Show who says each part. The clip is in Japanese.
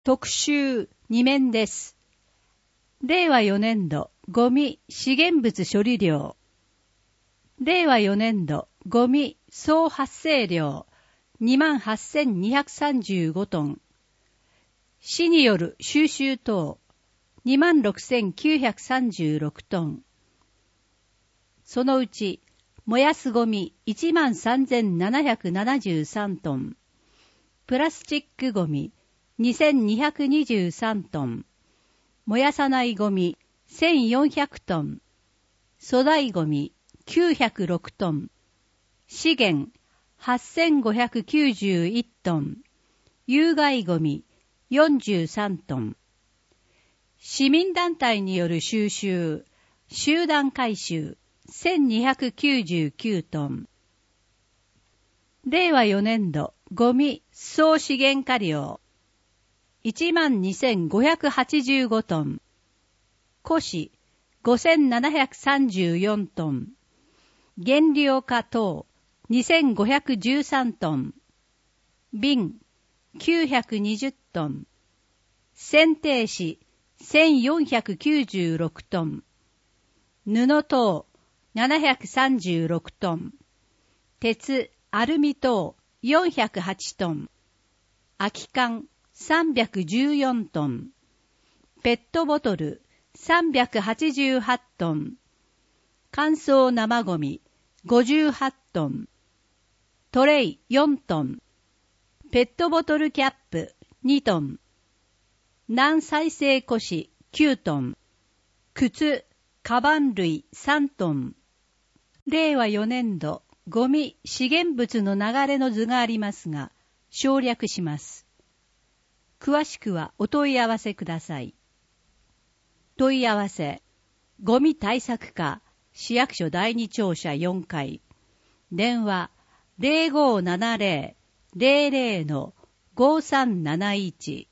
Speaker 1: 特集2面です。令和4年度ゴミ資源物処理量。令和4年度ゴミ総発生量 28,235 トン。市による収集等 26,936 トン。そのうち燃やすゴミ 13,773 トン。プラスチックゴミ2,223 トン。燃やさないゴミ1,400トン。粗大ゴミ906トン。資源8,591トン。有害ゴミ43トン。市民団体による収集、集団回収1,299トン。令和4年度ゴミ総資源化量 12,585 トン。古紙5,734 トン。原料化等 2,513 トン。瓶920トン。剪定紙1,496トン。布等736トン。鉄、アルミ等408トン。空き缶314トン。ペットボトル388トン。乾燥生ゴミ58トン。トレイ4トン。ペットボトルキャップ2トン。軟再生古紙9トン。靴、カバン類3トン。令和4年度ゴミ資源物の流れの図がありますが、省略します。詳しくはお問い合わせください。問い合わせ、ゴミ対策課、市役所第2庁舎4階。電話、0570-00-5371。